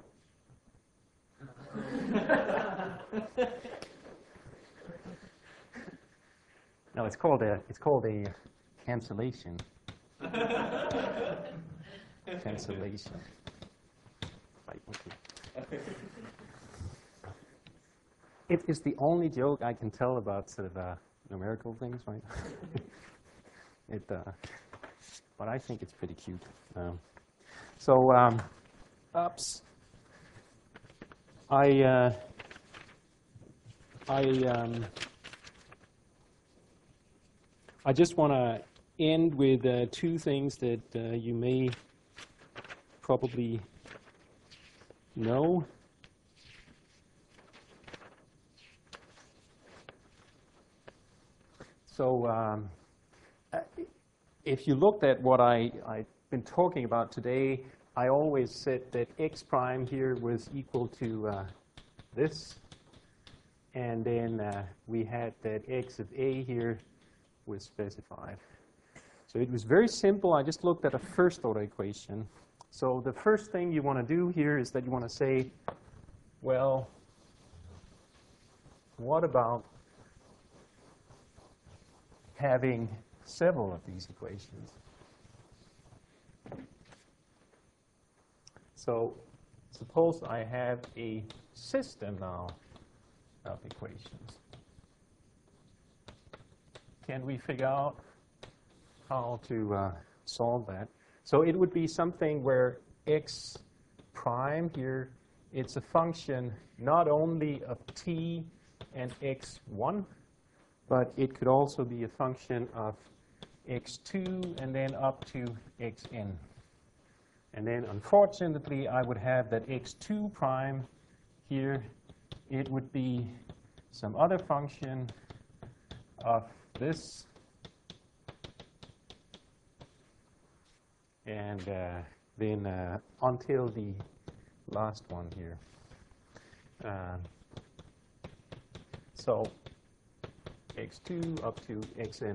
No, it's called a cancellation. Cancellation. Right, okay. It is the only joke I can tell about sort of numerical things, right? But I think it's pretty cute. Oops. I just want to end with two things that you may probably know. So if you looked at what I've been talking about today, I always said that x prime here was equal to this. And then we had that x of a here was specified. So it was very simple. I just looked at a first order equation. So the first thing you want to do here is that you want to say, well, what about having several of these equations? So suppose I have a system now of equations. Can we figure out how to solve that? So it would be something where x prime here, it's a function not only of t, and x1, but it could also be a function of x2 and then up to xn. And then unfortunately, I would have that x2 prime here, it would be some other function of this. And then until the last one here. So x2 up to xn.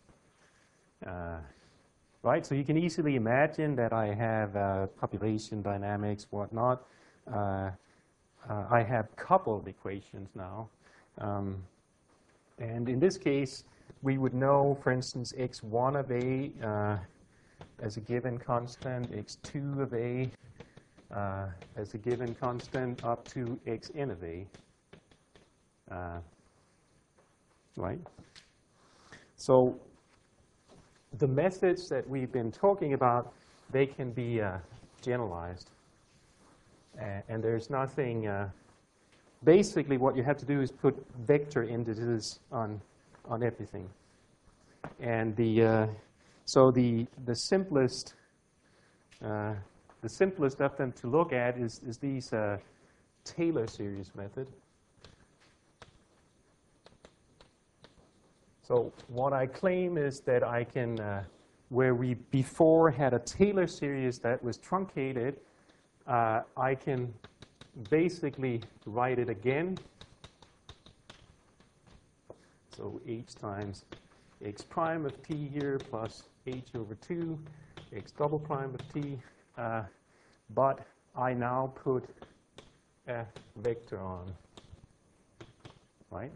Right, so you can easily imagine that I have population dynamics, whatnot. I have coupled equations now. And in this case, we would know, for instance, x1 of A as a given constant, x2 of A as a given constant up to xn of A. Right? So the methods that we've been talking about, they can be generalized. And there's nothing, basically what you have to do is put vector indices on everything. And so the simplest of them to look at is these Taylor series method. So what I claim is that I can, where we before had a Taylor series that was truncated, I can basically write it again. So h times x prime of t here plus h over 2 x double prime of t. But I now put a vector on, right?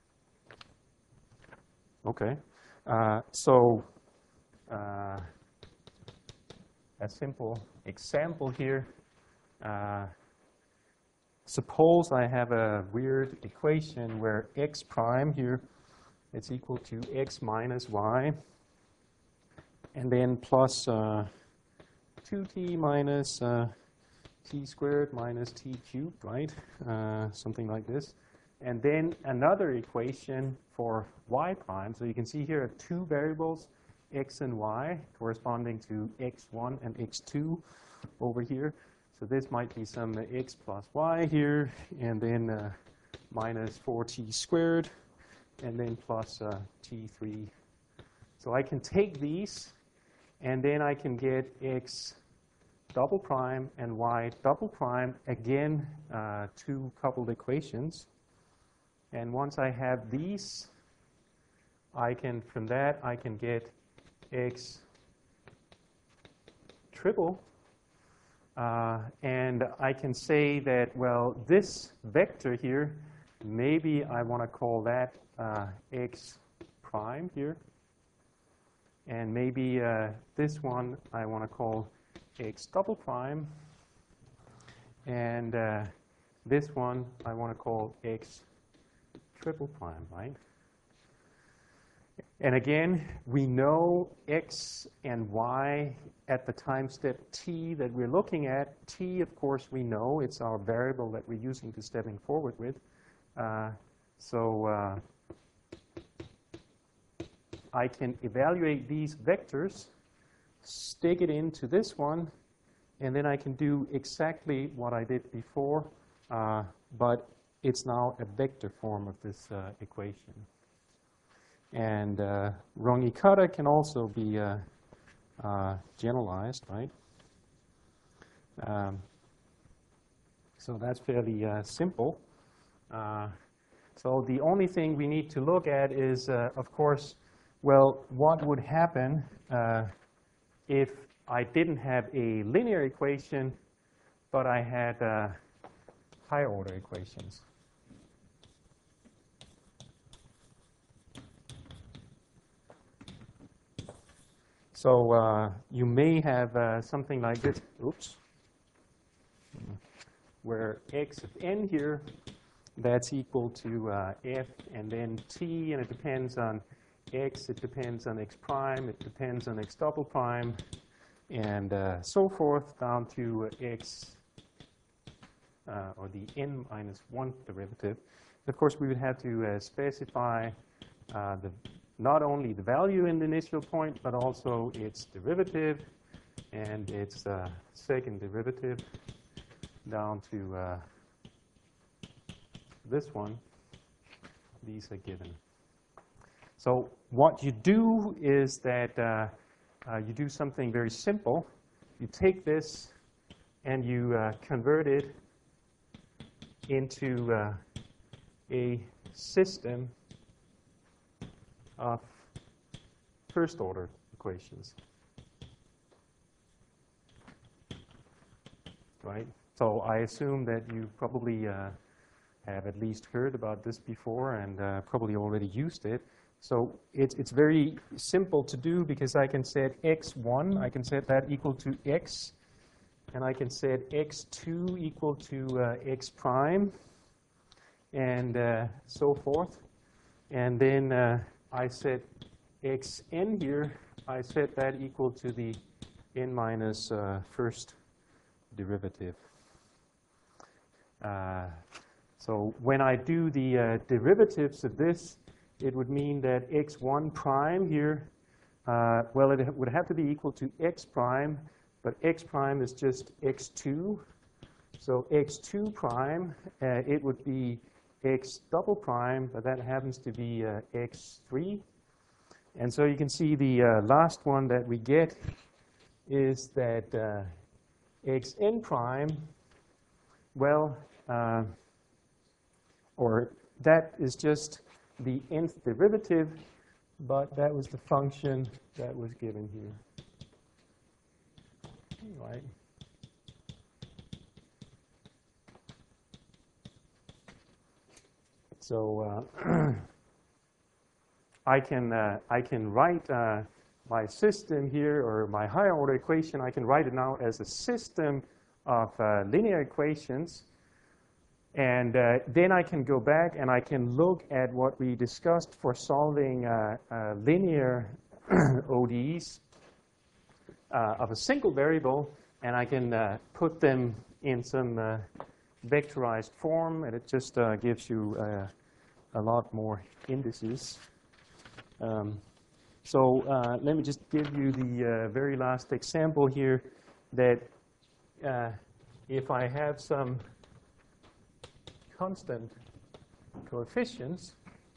Okay. So a simple example here. Suppose I have a weird equation where x prime here is equal to x minus y, and then plus 2t minus t squared minus t cubed, right? Something like this. And then another equation for y prime. So you can see here are two variables, x and y, corresponding to x1 and x2 over here. So this might be some x plus y here, and then minus 4t squared, and then plus t3. So I can take these, and then I can get x double prime and y double prime, again, two coupled equations. And once I have these, from that I can get x triple. And I can say that, well, this vector here, maybe I want to call that x prime here. And maybe this one I want to call x double prime. And this one I want to call x triple prime, right? And again, we know x and y at the time step t that we're looking at. T, of course, we know. It's our variable that we're using to stepping forward with. So I can evaluate these vectors, stick it into this one, and then I can do exactly what I did before, but it's now a vector form of this equation. And Runge-Kutta can also be generalized, right? So that's fairly simple. So the only thing we need to look at is, of course, well, what would happen if I didn't have a linear equation, but I had higher order equations? So you may have something like this, oops, where x of n here, that's equal to f and then t, and it depends on x, it depends on x prime, it depends on x double prime, and so forth down to x, or the n minus 1 derivative. of course, we would have to specify not only the value in the initial point, but also its derivative and its second derivative down to this one. These are given. So what you do is that you do something very simple. You take this and you convert it into a system of first-order equations. Right? So I assume that you probably have at least heard about this before and probably already used it. So it's very simple to do because I can set x1, I can set that equal to x, and I can set x2 equal to x prime, and so forth. And then I set xn here, I set that equal to the n minus first derivative. So when I do the derivatives of this, it would mean that x1 prime here, well, it would have to be equal to x prime, but x prime is just x2. So x2 prime, it would be x double prime, but that happens to be x3. And so you can see the last one that we get is that xn prime, well, or that is just the nth derivative, but that was the function that was given here. Right. So I can write my system here, or my higher order equation. I can write it now as a system of linear equations. And then I can go back and I can look at what we discussed for solving linear ODEs of a single variable, and I can put them in some vectorized form, and it just gives you a lot more indices. So let me just give you the very last example here, that if I have some constant coefficients,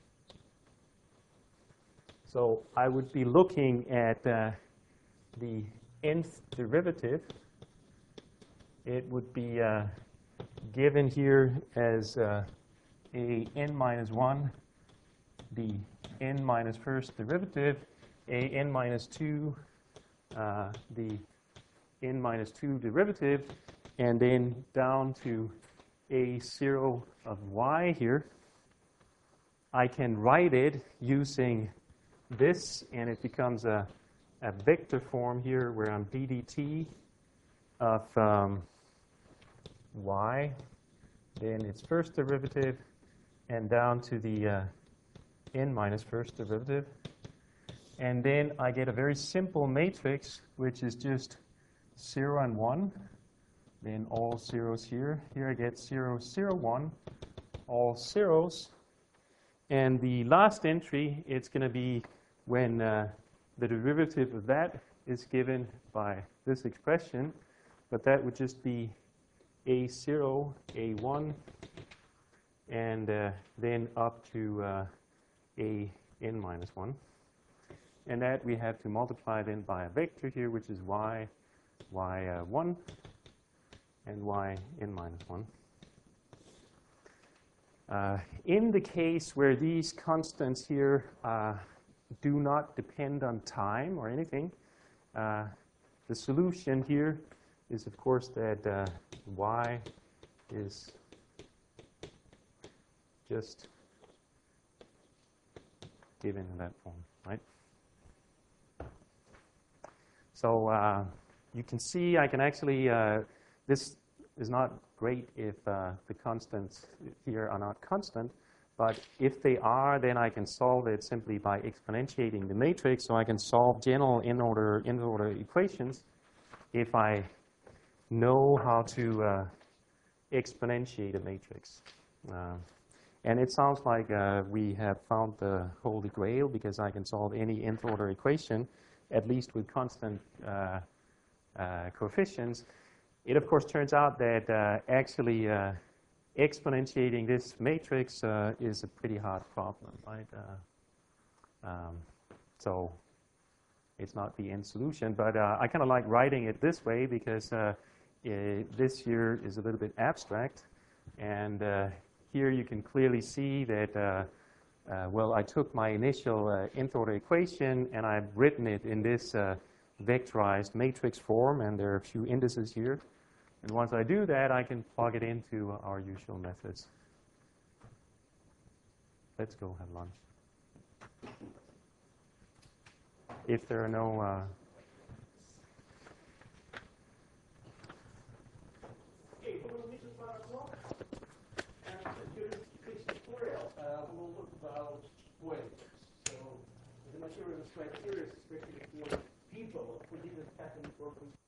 so I would be looking at the nth derivative. It would be given here as a n minus 1, the n minus first derivative, a n minus 2, the n minus 2 derivative, and then down to a0 of y here. I can write it using this, and it becomes a vector form here where I'm ddt of y, then its first derivative, and down to the n minus first derivative. And then I get a very simple matrix, which is just 0 and 1. Then all zeros here. Here I get 0, 0, 1, all zeros. And the last entry, it's going to be when the derivative of that is given by this expression. But that would just be a0, a1, and then up to a n minus 1. And that we have to multiply then by a vector here, which is y, y1, and y n minus 1. In the case where these constants here do not depend on time or anything, the solution here is, of course, that y is just given in that form, right? So you can see I can actually, this is not great if the constants here are not constant, but if they are, then I can solve it simply by exponentiating the matrix. So I can solve general n-order equations if I know how to exponentiate a matrix. And it sounds like we have found the holy grail because I can solve any nth order equation, at least with constant coefficients. It, of course, turns out that actually exponentiating this matrix is a pretty hard problem, right? So it's not the end solution, but I kind of like writing it this way because this here is a little bit abstract, and here you can clearly see that, well, I took my initial nth order equation and I've written it in this vectorized matrix form, and there are a few indices here. And once I do that, I can plug it into our usual methods. Let's go have lunch. If there are no... Okay, we'll meet at 5 o'clock. And during this tutorial, we'll look about waves. So the material is quite serious, especially for people who didn't happen for